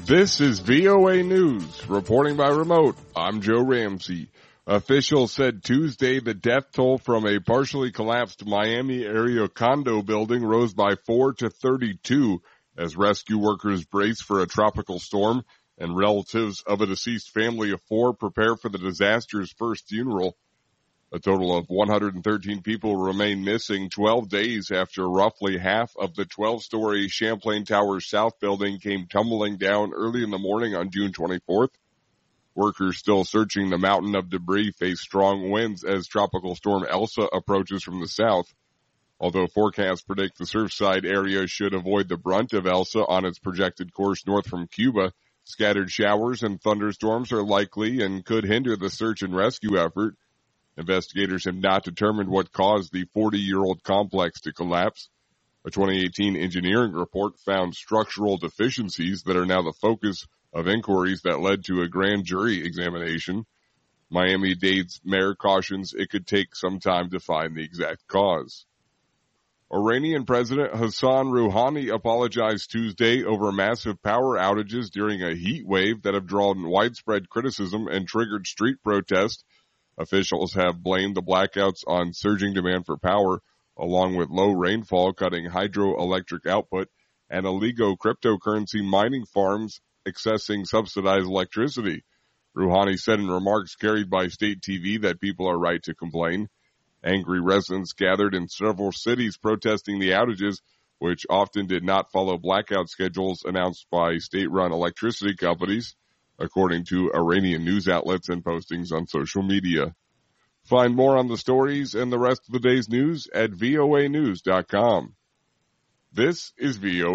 This is VOA News. Reporting by remote, I'm Joe Ramsey. Officials said Tuesday the death toll from a partially collapsed Miami area condo building rose by 4 to 32 as rescue workers brace for a tropical storm and relatives of a deceased family of 4 prepare for the disaster's first funeral. A total of 113 people remain missing 12 days after roughly half of the 12-story Champlain Towers South building came tumbling down early in the morning on June 24th. Workers still searching the mountain of debris face strong winds as Tropical Storm Elsa approaches from the south. Although forecasts predict the Surfside area should avoid the brunt of Elsa on its projected course north from Cuba, scattered showers and thunderstorms are likely and could hinder the search and rescue effort. Investigators have not determined what caused the 40-year-old complex to collapse. A 2018 engineering report found structural deficiencies that are now the focus of inquiries that led to a grand jury examination. Miami-Dade's mayor cautions it could take some time to find the exact cause. Iranian President Hassan Rouhani apologized Tuesday over massive power outages during a heat wave that have drawn widespread criticism and triggered street protests. Officials have blamed the blackouts on surging demand for power, along with low rainfall cutting hydroelectric output and illegal cryptocurrency mining farms accessing subsidized electricity. Rouhani said in remarks carried by state TV that people are right to complain. Angry residents gathered in several cities protesting the outages, which often did not follow blackout schedules announced by state-run electricity companies, according to Iranian news outlets and postings on social media. Find more on the stories and the rest of the day's news at voanews.com. This is VOA.